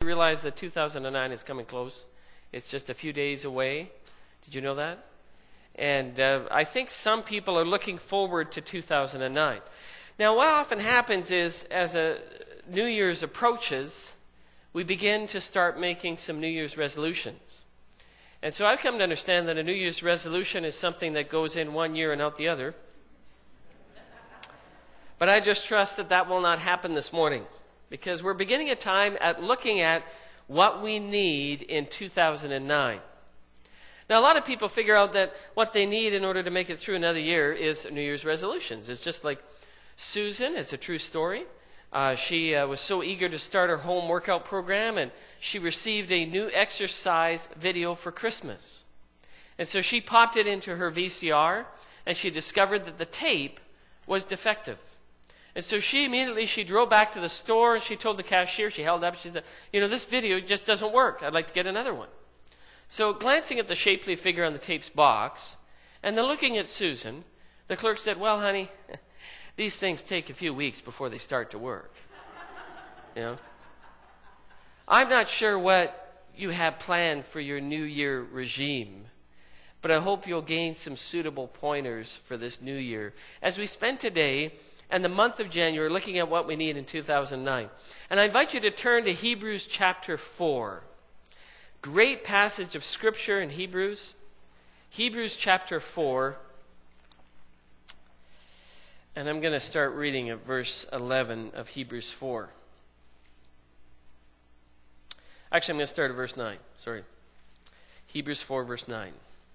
realize that 2009 is coming close? It's just a few days away. Did you know that? And I think some people are looking forward to 2009. Now, what often happens is, as a New Year's approaches, we begin to start making some New Year's resolutions. And so I've come to understand that a New Year's resolution is something that goes in one year and out the other. But I just trust that that will not happen this morning, because we're beginning a time at looking at what we need in 2009. Now, a lot of people figure out that what they need in order to make it through another year is New Year's resolutions. It's just like Susan. It's a true story. She was so eager to start her home workout program, and she received a new exercise video for Christmas. And so she popped it into her VCR, and she discovered that the tape was defective. And so she drove back to the store, and she told the cashier, she held up, she said, this video just doesn't work. I'd like to get another one. So glancing at the shapely figure on the tape's box, and then looking at Susan, the clerk said, well, honey, these things take a few weeks before they start to work. I'm not sure what you have planned for your New Year regime, but I hope you'll gain some suitable pointers for this new year as we spend today and the month of January looking at what we need in 2009. And I invite you to turn to Hebrews chapter 4. Great passage of Scripture in Hebrews. Hebrews chapter 4. And I'm going to start reading at verse 11 of Hebrews 4. Actually, I'm going to start at verse 9. Sorry. Hebrews 4, verse 9.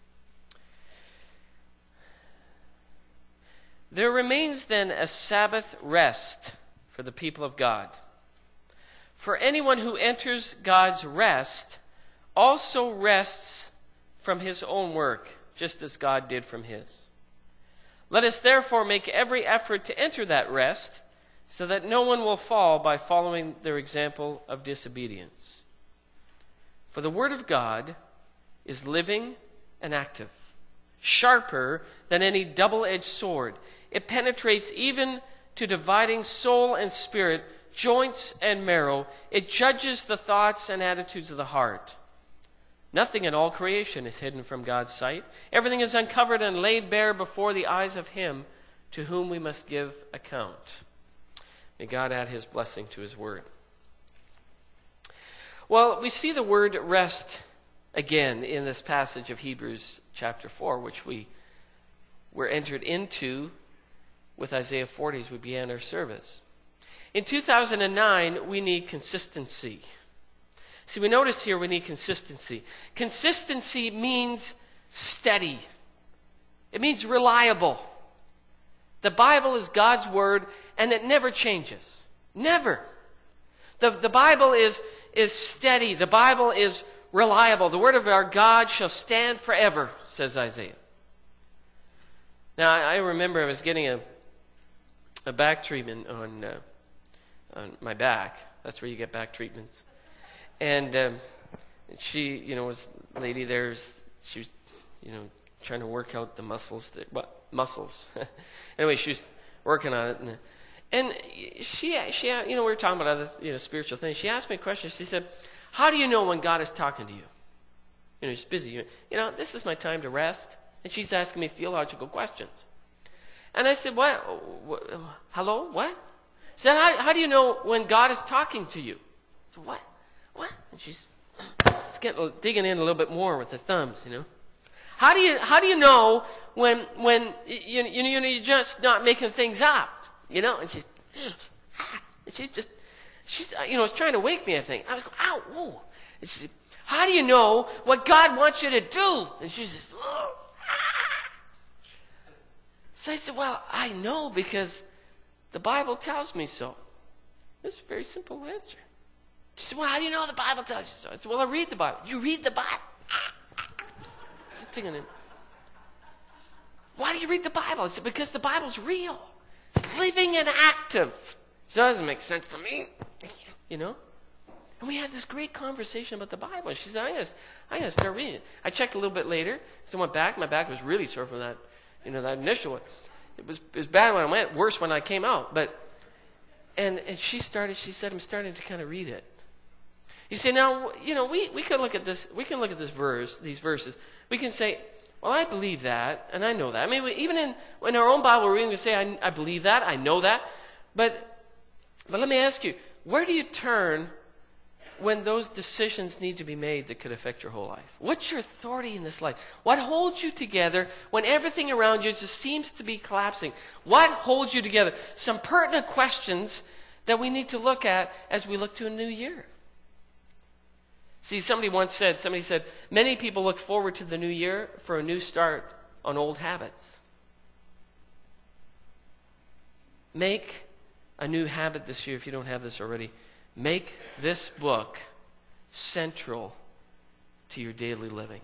There remains then a Sabbath rest for the people of God. For anyone who enters God's rest also rests from his own work, just as God did from his. Let us therefore make every effort to enter that rest, so that no one will fall by following their example of disobedience. For the word of God is living and active, sharper than any double-edged sword. It penetrates even to dividing soul and spirit, joints and marrow. It judges the thoughts and attitudes of the heart. Nothing in all creation is hidden from God's sight. Everything is uncovered and laid bare before the eyes of him to whom we must give account. May God add his blessing to his word. Well, we see the word rest again in this passage of Hebrews chapter 4, which we were entered into with Isaiah 40 as we began our service. In 2009, we need consistency. See, we notice here we need consistency. Consistency means steady. It means reliable. The Bible is God's word, and it never changes. Never. The Bible is steady. The Bible is reliable. The word of our God shall stand forever, says Isaiah. Now, I remember I was getting a back treatment on my back. That's where you get back treatments. And she, was a lady there. She was, trying to work out the muscles. Muscles. Anyway, she was working on it. And she, we were talking about other, spiritual things. She asked me a question. She said, how do you know when God is talking to you? She's busy. This is my time to rest. And she's asking me theological questions. And I said, what? Hello? What? She said, how do you know when God is talking to you? I said, what? And she's digging in a little bit more with her thumbs, How do you know when you're just not making things up, And she's trying to wake me, I think. I was going, ow, whoa. And she said, how do you know what God wants you to do? And she says, oh, ah. So I said, well, I know because the Bible tells me so. It's a very simple answer. She said, well, how do you know the Bible tells you so? I said, well, I read the Bible. You read the Bible? Why do you read the Bible? I said, because the Bible's real. It's living and active. So that doesn't make sense to me. And we had this great conversation about the Bible. She said, I'm going to start reading it. I checked a little bit later. So I went back. My back was really sore from that, that initial one. It was bad when I went, worse when I came out. And she said, I'm starting to kind of read it. You say, now, we can look at this. We can look at these verses. We can say, well, I believe that, and I know that. I mean, even in our own Bible reading, we say, I believe that, I know that. But let me ask you, where do you turn when those decisions need to be made that could affect your whole life? What's your authority in this life? What holds you together when everything around you just seems to be collapsing? What holds you together? Some pertinent questions that we need to look at as we look to a new year. See, somebody said, many people look forward to the new year for a new start on old habits. Make a new habit this year if you don't have this already. Make this book central to your daily living.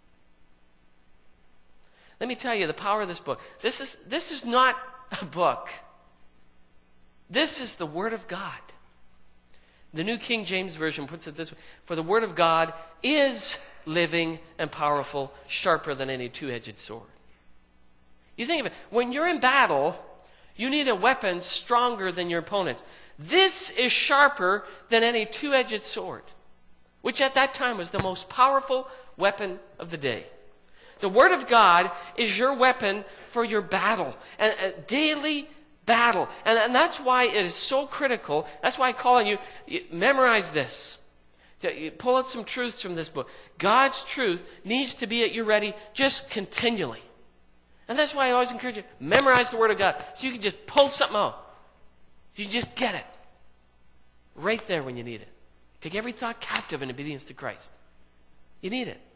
Let me tell you the power of this book. This is not a book. This is the Word of God. The New King James Version puts it this way: for the Word of God is living and powerful, sharper than any two-edged sword. You think of it. When you're in battle, you need a weapon stronger than your opponent's. This is sharper than any two-edged sword, which at that time was the most powerful weapon of the day. The Word of God is your weapon for your battle, and daily battle. And that's why it is so critical. That's why I call on you, memorize this. You pull out some truths from this book. God's truth needs to be at your ready just continually. And that's why I always encourage you, memorize the Word of God, so you can just pull something out. You can just get it right there when you need it. Take every thought captive in obedience to Christ. You need it.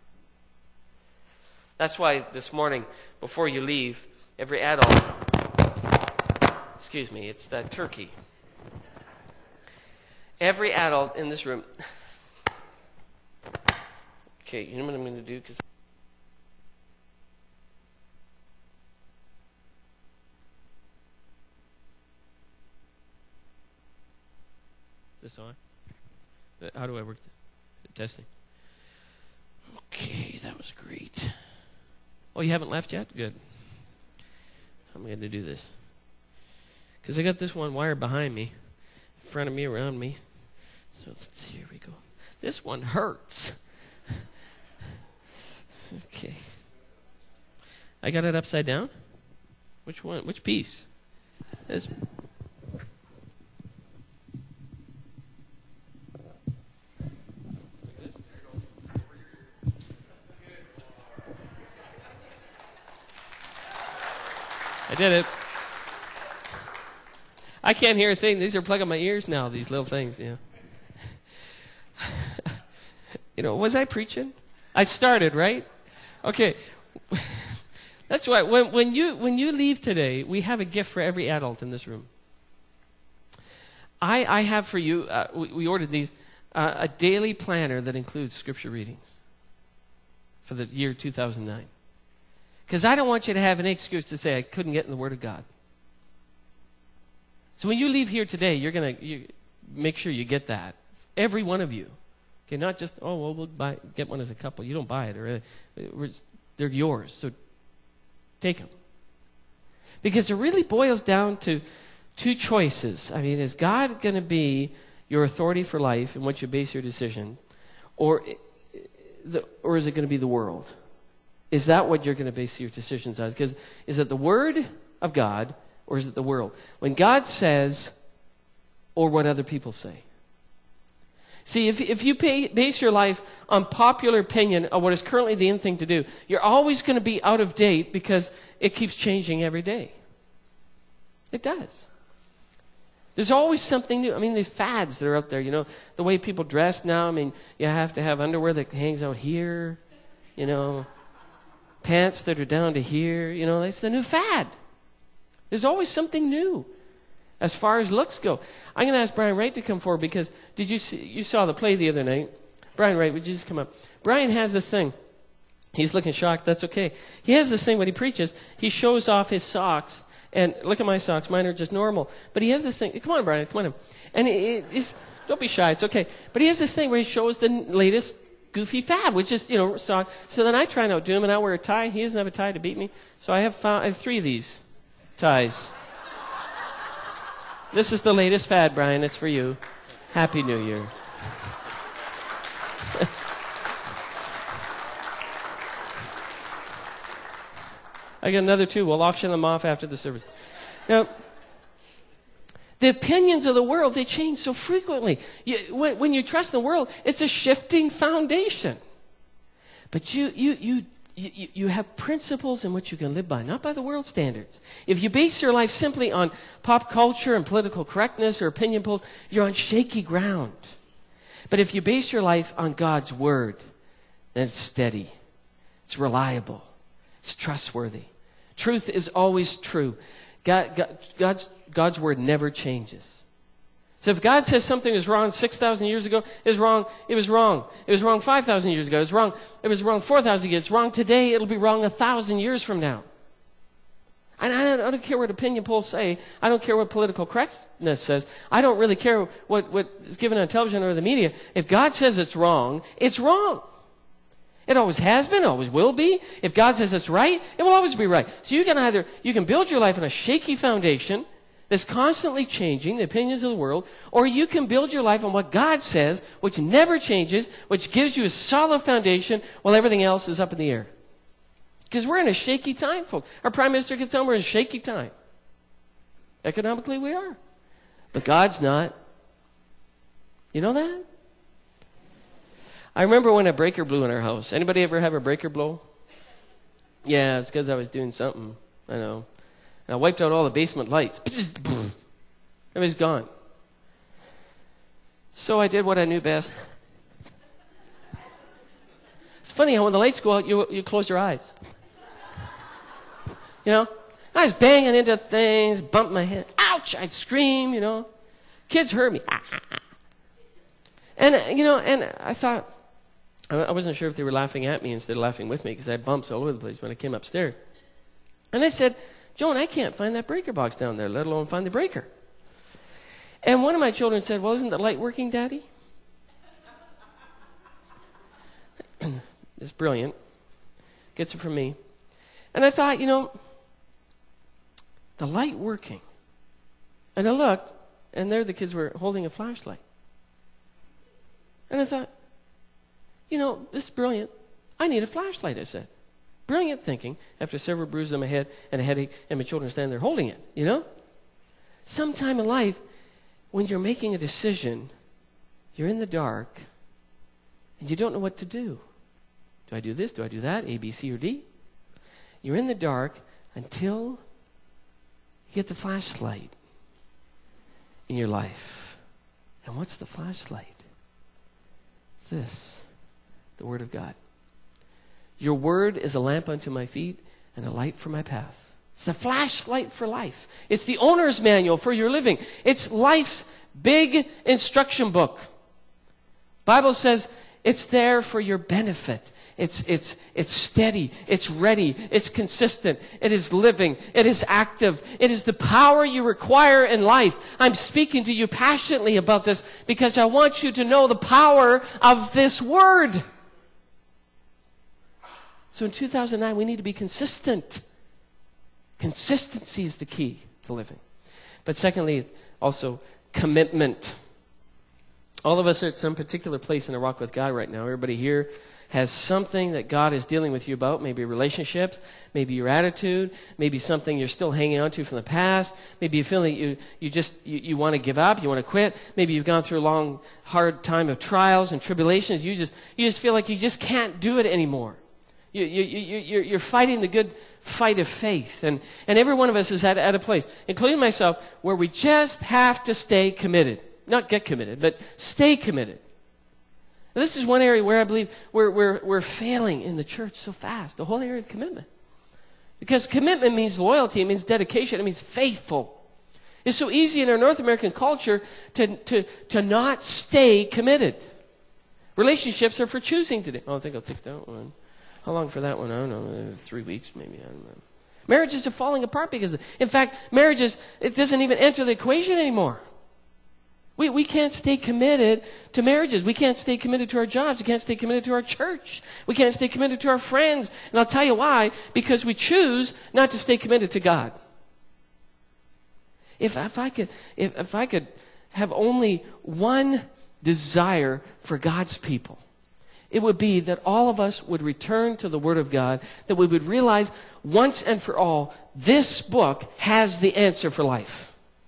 That's why this morning, before you leave, every adult, excuse me, it's that turkey. Every adult in this room, okay, you know what I'm going to do? Because this on? How do I work the testing? Okay, that was great. Oh, you haven't left yet? Good. I'm going to do this. Because I got this one wire behind me, in front of me, around me. So let's see, here we go. This one hurts. Okay. I got it upside down? Which one? Which piece? This. I did it. I can't hear a thing. These are plugging my ears now, these little things, was I preaching? I started, right? Okay. That's why when you leave today, we have a gift for every adult in this room. I have for you, we ordered these, a daily planner that includes scripture readings for the year 2009. Because I don't want you to have an excuse to say I couldn't get in the Word of God. So when you leave here today, you're going to make sure you get that. Every one of you. Okay, not just, we'll get one as a couple. You don't buy it. Or they're yours. So take them. Because it really boils down to two choices. I mean, is God going to be your authority for life and what you base your decision? Or is it going to be the world? Is that what you're going to base your decisions on? Because is it the Word of God or is it the world? When God says, or what other people say. See, if you base your life on popular opinion of what is currently the in thing to do, you're always going to be out of date because it keeps changing every day. It does. There's always something new. I mean, the fads that are out there, the way people dress now. I mean, you have to have underwear that hangs out here, pants that are down to here. It's the new fad. There's always something new as far as looks go. I'm going to ask Brian Wright to come forward because you saw the play the other night. Brian Wright, would you just come up? Brian has this thing. He's looking shocked. That's okay. He has this thing when he preaches. He shows off his socks. And look at my socks. Mine are just normal. But he has this thing. Come on, Brian. Come on. And don't be shy. It's okay. But he has this thing where he shows the latest goofy fad, which is, sock. So then I try and outdo him, and I wear a tie. He doesn't have a tie to beat me. So I have 3 of these ties. This is the latest fad, Brian. It's for you. Happy New Year. I got another 2. We'll auction them off after the service. Now, the opinions of the world, they change so frequently. When you trust in the world, it's a shifting foundation. But you have principles in which you can live by, not by the world standards. If you base your life simply on pop culture and political correctness or opinion polls, you're on shaky ground. But if you base your life on God's word, then it's steady. It's reliable. It's trustworthy. Truth is always true. God's word never changes. So if God says something is wrong 6,000 years ago, it was wrong. It was wrong 5,000 years ago. It was wrong 4,000 years. It's wrong today. It'll be wrong 1,000 years from now. And I don't care what opinion polls say. I don't care what political correctness says. I don't really care what is given on television or the media. If God says it's wrong, it's wrong. It always has been, always will be. If God says it's right, it will always be right. So you can build your life on a shaky foundation that's constantly changing, the opinions of the world, or you can build your life on what God says, which never changes, which gives you a solid foundation while everything else is up in the air. Because we're in a shaky time, folks. Our Prime Minister gets on, we're in a shaky time. Economically, we are. But God's not. You know that? I remember when a breaker blew in our house. Anybody ever have a breaker blow? Yeah, it's because I was doing something. I know. And I wiped out all the basement lights. Everybody's gone. So I did what I knew best. It's funny how when the lights go out, you close your eyes. You know? I was banging into things, bumped my head. Ouch! I'd scream, you know. Kids heard me. And, you know, and I thought, I wasn't sure if they were laughing at me instead of laughing with me because I had bumps all over the place when I came upstairs. And I said, Joan, I can't find that breaker box down there, let alone find the breaker. And one of my children said, well, isn't the light working, Daddy? It's brilliant. Gets it from me. And I thought, you know, the light working. And I looked, and there the kids were holding a flashlight. And I thought, you know, this is brilliant. I need a flashlight, I said. Brilliant thinking after several bruises on my head and a headache and my children standing there holding it, you know? Sometime in life, when you're making a decision, you're in the dark and you don't know what to do. Do I do this? Do I do that? A, B, C, or D? You're in the dark until you get the flashlight in your life. And what's the flashlight? This, the Word of God. Your word is a lamp unto my feet and a light for my path. It's a flashlight for life. It's the owner's manual for your living. It's life's big instruction book. Bible says it's there for your benefit. It's steady. It's ready. It's consistent. It is living. It is active. It is the power you require in life. I'm speaking to you passionately about this because I want you to know the power of this word. So in 2009, we need to be consistent. Consistency is the key to living. But secondly, it's also commitment. All of us are at some particular place in a walk with God right now. Everybody here has something that God is dealing with you about, maybe relationships, maybe your attitude, maybe something you're still hanging on to from the past, maybe you feel like you want to give up, you want to quit, maybe you've gone through a long, hard time of trials and tribulations, you just feel like you just can't do it anymore. You're fighting the good fight of faith. And every one of us is at a place, including myself, where we just have to stay committed. Not get committed, but stay committed. And this is one area where I believe we're failing in the church so fast, the whole area of commitment. Because commitment means loyalty, it means dedication, it means faithful. It's so easy in our North American culture to not stay committed. Relationships are for choosing today. Oh, I think I'll take that one. How long for that one? I don't know, 3 weeks maybe. I don't know. Marriages are falling apart because, in fact, marriages, it doesn't even enter the equation anymore. We can't stay committed to marriages. We can't stay committed to our jobs. We can't stay committed to our church. We can't stay committed to our friends. And I'll tell you why. Because we choose not to stay committed to God. If I could have only one desire for God's people, it would be that all of us would return to the Word of God, that we would realize once and for all, this book has the answer for life.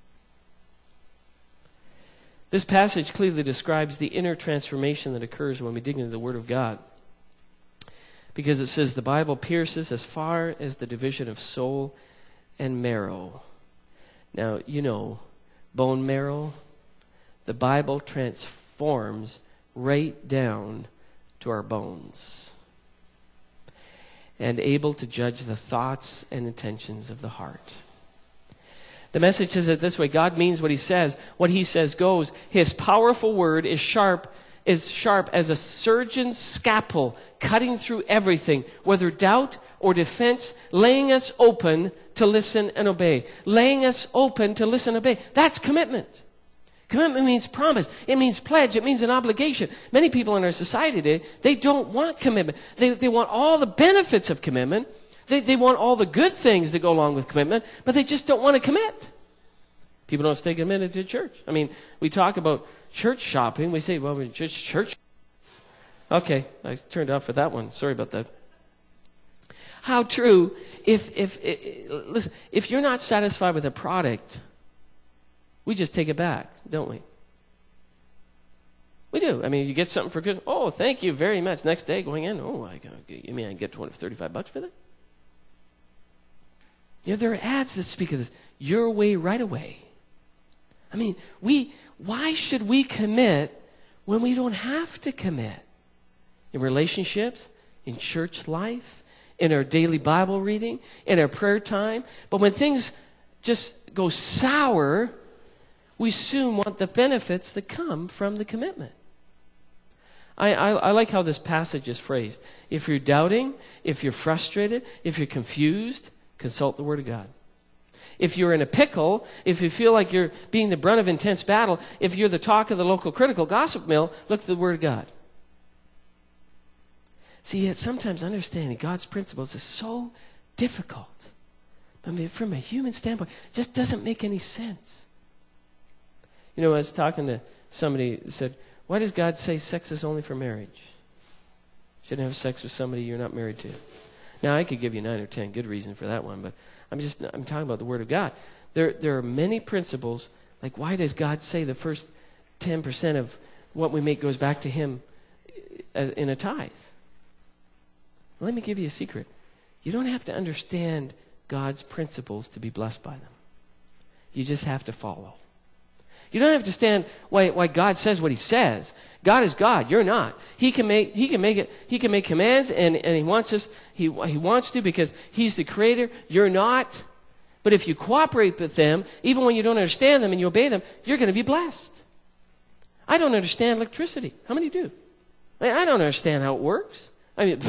This passage clearly describes the inner transformation that occurs when we dig into the Word of God. Because it says the Bible pierces as far as the division of soul and marrow. Now, you know, bone marrow, the Bible transforms right down to our bones and able to judge the thoughts and intentions of the heart. The message says it this way: God means what he says. What he says goes. His powerful word is sharp as a surgeon's scalpel, cutting through everything, whether doubt or defense, laying us open to listen and obey. Laying us open to listen and obey. That's commitment. Commitment means promise. It means pledge. It means an obligation. Many people in our society today, they don't want commitment. They want all the benefits of commitment. They want all the good things that go along with commitment, but they just don't want to commit. People don't stay committed to church. I mean, we talk about church shopping. We say, well, church. Okay, I turned out for that one. Sorry about that. How true, listen, if you're not satisfied with a product, we just take it back, don't we? We do. I mean, you get something for good. Oh, thank you very much. Next day going in, you mean I can get $35 for that? There are ads that speak of this. Your way, right away. I mean, why should we commit when we don't have to commit? In relationships, in church life, in our daily Bible reading, in our prayer time. But when things just go sour, we soon want the benefits that come from the commitment. I like how this passage is phrased. If you're doubting, if you're frustrated, if you're confused, consult the Word of God. If you're in a pickle, if you feel like you're being the brunt of intense battle, if you're the talk of the local critical gossip mill, look to the Word of God. See, yet sometimes understanding God's principles is so difficult. I mean, from a human standpoint, it just doesn't make any sense. I was talking to somebody who said, why does God say sex is only for marriage? You shouldn't have sex with somebody you're not married to. Now, I could give you 9 or 10 good reasons for that one, but I'm talking about the Word of God. There are many principles, like why does God say the first 10% of what we make goes back to Him in a tithe? Let me give you a secret. You don't have to understand God's principles to be blessed by them. You just have to follow. You don't have to understand why God says what He says. God is God. You're not. He can make commands, and He wants us. He wants to because He's the Creator. You're not. But if you cooperate with them, even when you don't understand them and you obey them, you're going to be blessed. I don't understand electricity. How many do? I don't understand how it works. I mean,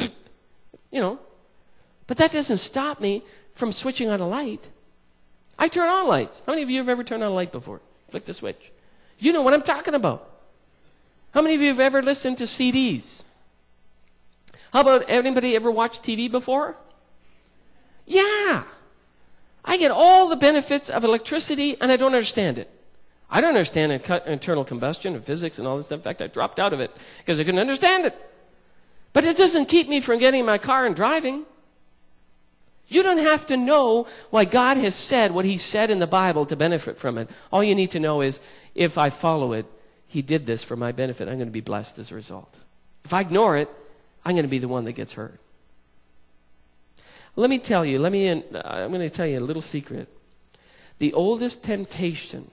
But that doesn't stop me from switching on a light. I turn on lights. How many of you have ever turned on a light before? Flick the switch. You know what I'm talking about. How many of you have ever listened to CDs? How about anybody ever watched TV before? Yeah. I get all the benefits of electricity and I don't understand it. I don't understand internal combustion and physics and all this stuff. In fact, I dropped out of it because I couldn't understand it. But it doesn't keep me from getting in my car and driving. You don't have to know why God has said what He said in the Bible to benefit from it. All you need to know is, if I follow it, He did this for my benefit. I'm going to be blessed as a result. If I ignore it, I'm going to be the one that gets hurt. Let me tell you, I'm going to tell you a little secret. The oldest temptation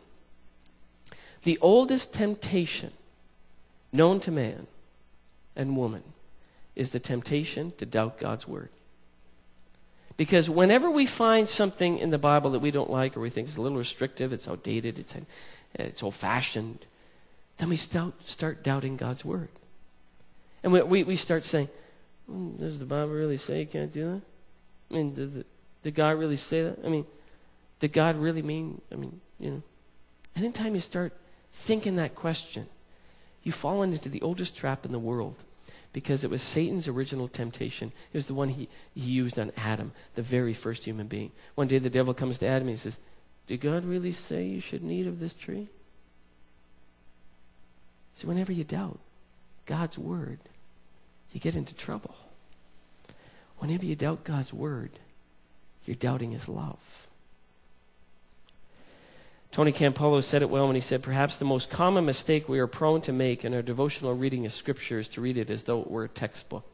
known to man and woman is the temptation to doubt God's Word. Because whenever we find something in the Bible that we don't like or we think is a little restrictive, it's outdated, it's old-fashioned, then we start doubting God's Word. And we start saying, does the Bible really say you can't do that? I mean, did God really say that? I mean, did God really mean, Anytime you start thinking that question, you fall into the oldest trap in the world. Because it was Satan's original temptation. It was the one he used on Adam, the very first human being. One day the devil comes to Adam and he says, did God really say you shouldn't eat of this tree? So whenever you doubt God's Word, you get into trouble. Whenever you doubt God's word, you're doubting his love. Tony Campolo said it well when he said, perhaps the most common mistake we are prone to make in our devotional reading of Scripture is to read it as though it were a textbook.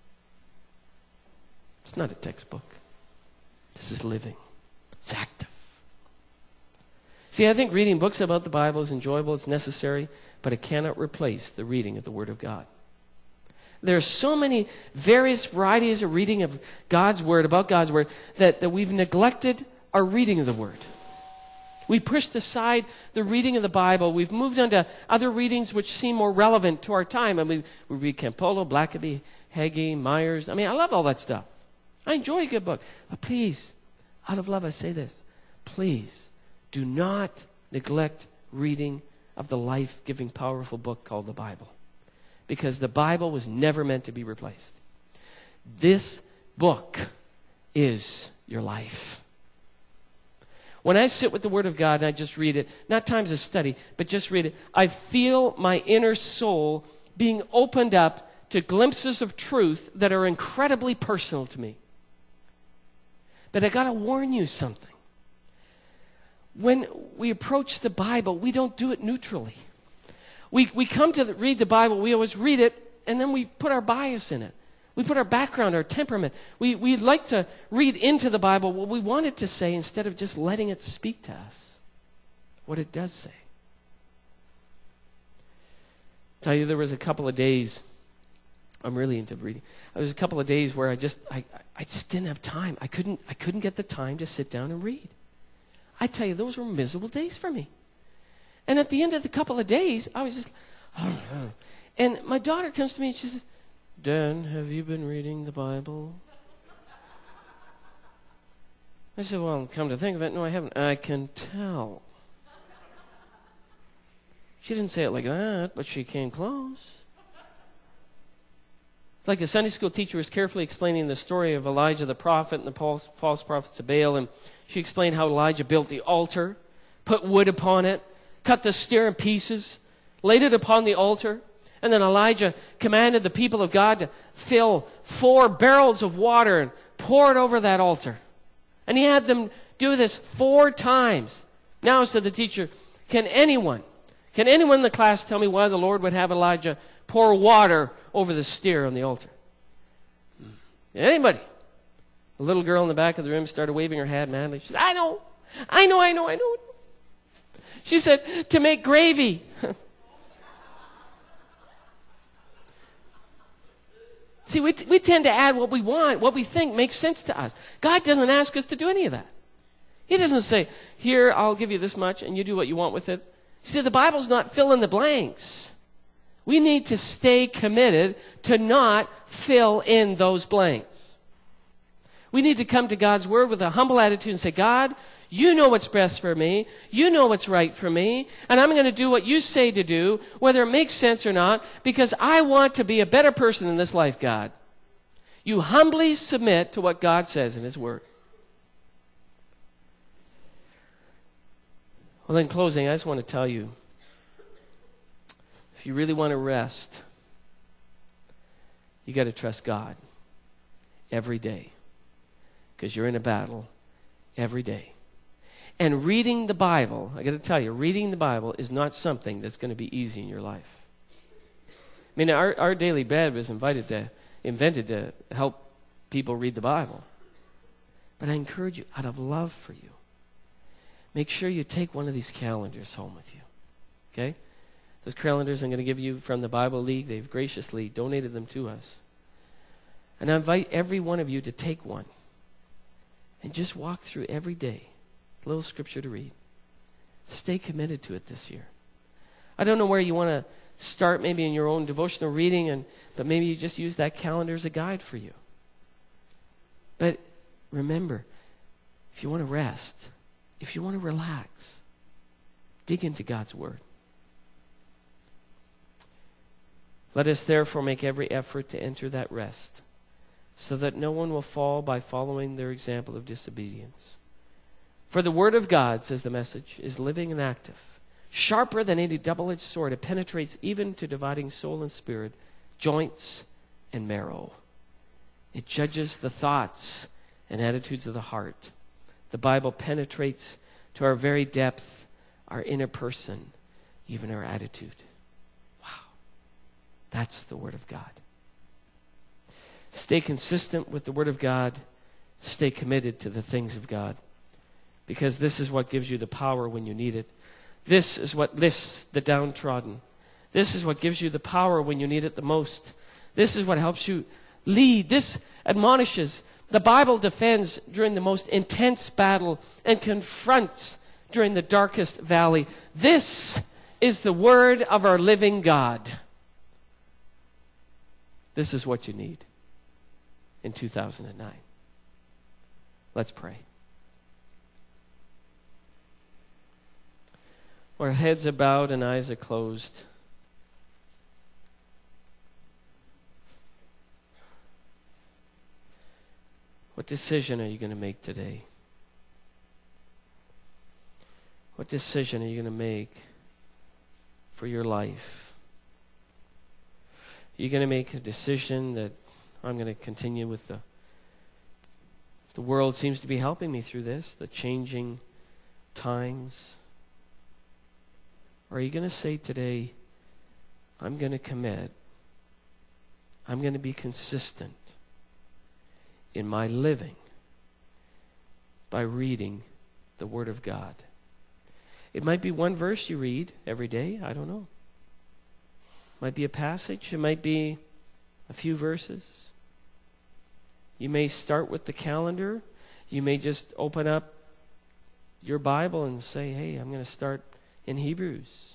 It's not a textbook. This is living. It's active. See, I think reading books about the Bible is enjoyable, it's necessary, but it cannot replace the reading of the Word of God. There are so many various varieties of reading of God's Word, about God's Word, that we've neglected our reading of the Word. We've pushed aside the reading of the Bible. We've moved on to other readings which seem more relevant to our time. I mean, we read Campolo, Blackaby, Hagee, Myers. I mean, I love all that stuff. I enjoy a good book. But please, out of love, I say this. Please, do not neglect reading of the life-giving, powerful book called the Bible. Because the Bible was never meant to be replaced. This book is your life. When I sit with the Word of God and I just read it, not times of study, but just read it, I feel my inner soul being opened up to glimpses of truth that are incredibly personal to me. But I got to warn you something. When we approach the Bible, we don't do it neutrally. We come to read the Bible, we always read it, and then we put our bias in it. We put our background, our temperament. We like to read into the Bible what we want it to say instead of just letting it speak to us, what it does say. I'll tell you, there was a couple of days, I'm really into reading. There was a couple of days where I just didn't have time. I couldn't get the time to sit down and read. I tell you, those were miserable days for me. And at the end of the couple of days, I was just, oh. And my daughter comes to me and she says, Dan, have you been reading the Bible? I said, well, come to think of it, no, I haven't. I can tell. She didn't say it like that, but she came close. It's like a Sunday school teacher was carefully explaining the story of Elijah the prophet and the false prophets of Baal, and she explained how Elijah built the altar, put wood upon it, cut the stair in pieces, laid it upon the altar, and then Elijah commanded the people of God to fill 4 barrels of water and pour it over that altar. And he had them do this 4 times. Now, said the teacher, can anyone in the class tell me why the Lord would have Elijah pour water over the stair on the altar? Anybody? A little girl in the back of the room started waving her hat madly. She said, I know. She said, to make gravy. See, we tend to add what we want, what we think makes sense to us. God doesn't ask us to do any of that. He doesn't say, here, I'll give you this much, and you do what you want with it. See, the Bible's not fill in the blanks. We need to stay committed to not fill in those blanks. We need to come to God's Word with a humble attitude and say, God, you know what's best for me. You know what's right for me. And I'm going to do what you say to do, whether it makes sense or not, because I want to be a better person in this life, God. You humbly submit to what God says in His Word. Well, in closing, I just want to tell you, if you really want to rest, you got to trust God every day, because you're in a battle every day. And reading the Bible, I got to tell you, reading the Bible is not something that's going to be easy in your life. I mean, our daily bread was invented to help people read the Bible. But I encourage you, out of love for you, make sure you take one of these calendars home with you. Okay? Those calendars I'm going to give you from the Bible League. They've graciously donated them to us. And I invite every one of you to take one and just walk through every day a little scripture to read. Stay committed to it this year. I don't know where you want to start, maybe in your own devotional reading, but maybe you just use that calendar as a guide for you. But remember, if you want to rest, if you want to relax, dig into God's Word. Let us therefore make every effort to enter that rest, so that no one will fall by following their example of disobedience. For the Word of God, says the Message, is living and active, sharper than any double-edged sword. It penetrates even to dividing soul and spirit, joints and marrow. It judges the thoughts and attitudes of the heart. The Bible penetrates to our very depth, our inner person, even our attitude. Wow. That's the Word of God. Stay consistent with the Word of God. Stay committed to the things of God. Because this is what gives you the power when you need it. This is what lifts the downtrodden. This is what gives you the power when you need it the most. This is what helps you lead. This admonishes. The Bible defends during the most intense battle and confronts during the darkest valley. This is the Word of our living God. This is what you need in 2009. Let's pray. Our heads are bowed and eyes are closed. What decision are you going to make today? What decision are you going to make for your life? Are you going to make a decision that I'm going to continue with the world seems to be helping me through this, the changing times? Or are you going to say today, I'm going to commit, I'm going to be consistent in my living by reading the Word of God? It might be one verse you read every day. I don't know. It might be a passage. It might be a few verses. You may start with the calendar. You may just open up your Bible and say, hey, I'm going to start in Hebrews.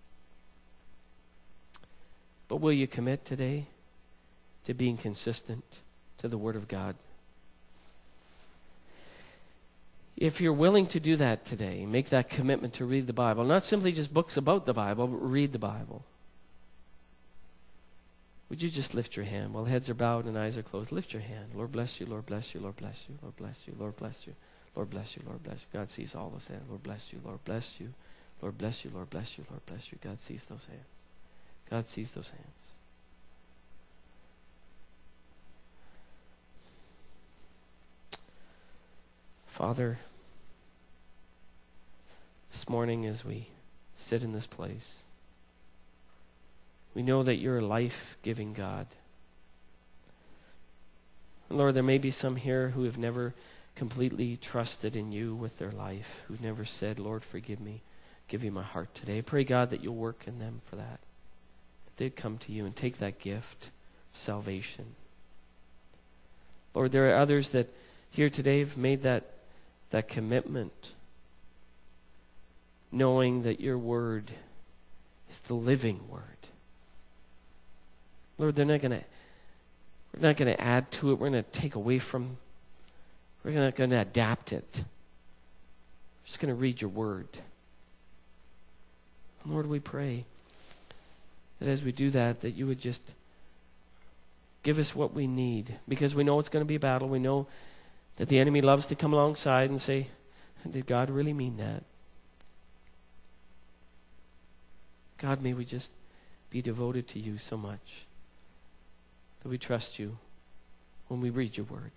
But will you commit today to being consistent to the Word of God? If you're willing to do that today, make that commitment to read the Bible, not simply just books about the Bible, but read the Bible. Would you just lift your hand while heads are bowed and eyes are closed? Lift your hand. Lord bless you, Lord bless you, Lord bless you, Lord bless you, Lord bless you, Lord bless you, Lord bless you. God sees all those hands. Lord bless you, Lord bless you, Lord bless you, Lord bless you, Lord bless you. God sees those hands. God sees those hands. Father, this morning as we sit in this place, we know that you're a life-giving God. Lord, there may be some here who have never completely trusted in you with their life, who've never said, Lord, forgive me, give you my heart today. I pray, God, that you'll work in them for that they'd come to you and take that gift of salvation. Lord, there are others that here today have made that commitment, knowing that your word is the living word. Lord, we're not going to add to it. We're going to take away from. We're not going to adapt it. We're just going to read your word. Lord, we pray that as we do that, that you would just give us what we need, because we know it's going to be a battle. We know that the enemy loves to come alongside and say, did God really mean that? God, may we just be devoted to you so much that we trust you when we read your word.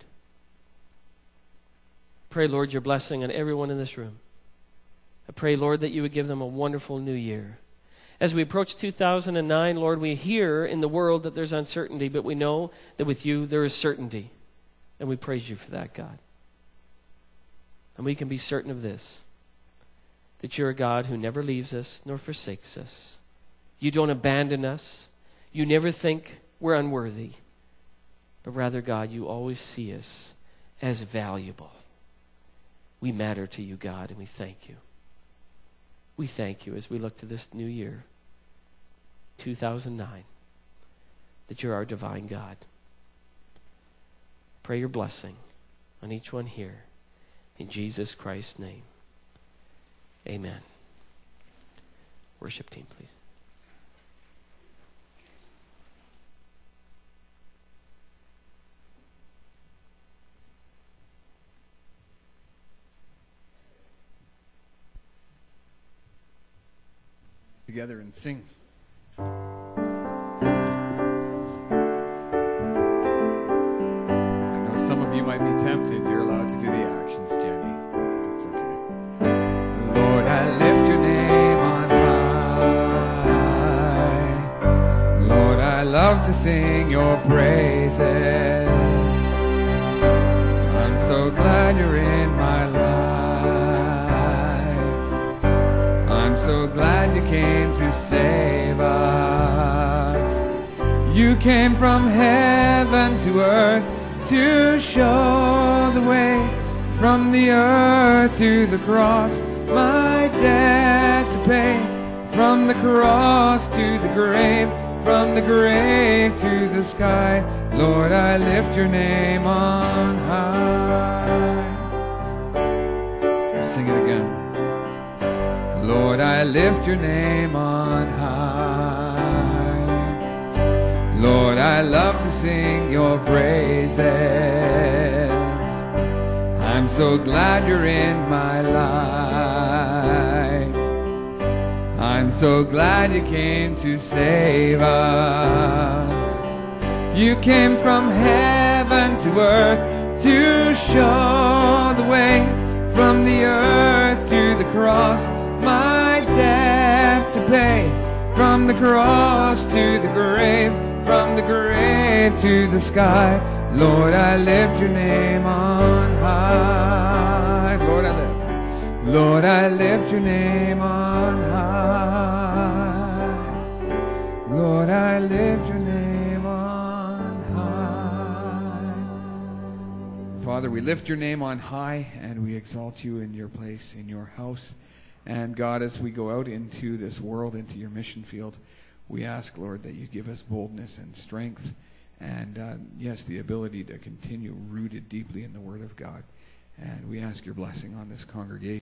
Pray, Lord, your blessing on everyone in this room. I pray, Lord, that you would give them a wonderful new year. As we approach 2009, Lord, we hear in the world that there's uncertainty, but we know that with you there is certainty. And we praise you for that, God. And we can be certain of this, that you're a God who never leaves us nor forsakes us. You don't abandon us. You never think we're unworthy. But rather, God, you always see us as valuable. We matter to you, God, and we thank you. We thank you as we look to this new year, 2009, that you're our divine God. Pray your blessing on each one here. In Jesus Christ's name, amen. Worship team, please. Together and sing. you might be tempted, you're allowed to do the actions, Jenny. It's okay. Lord, I lift your name on high. Lord, I love to sing your praises. I'm so glad you're in my life. I'm so glad you came to save us. You came from heaven to earth to show the way, from the earth to the cross, my debt to pay, from the cross to the grave, from the grave to the sky. Lord, I lift your name on high. Sing it again. Lord, I lift your name on high. Lord, I love to sing your praises. I'm so glad you're in my life. I'm so glad you came to save us. You came from heaven to earth to show the way, from the earth to the cross, my debt to pay, from the cross to the grave, from the grave to the sky. Lord, I lift your name on high. Lord, I lift. Lord, I lift your name on high. Lord, I lift your name on high. Father, we lift your name on high and we exalt you in your place, in your house. And God, as we go out into this world, into your mission field, we ask, Lord, that you give us boldness and strength and, yes, the ability to continue rooted deeply in the Word of God. And we ask your blessing on this congregation.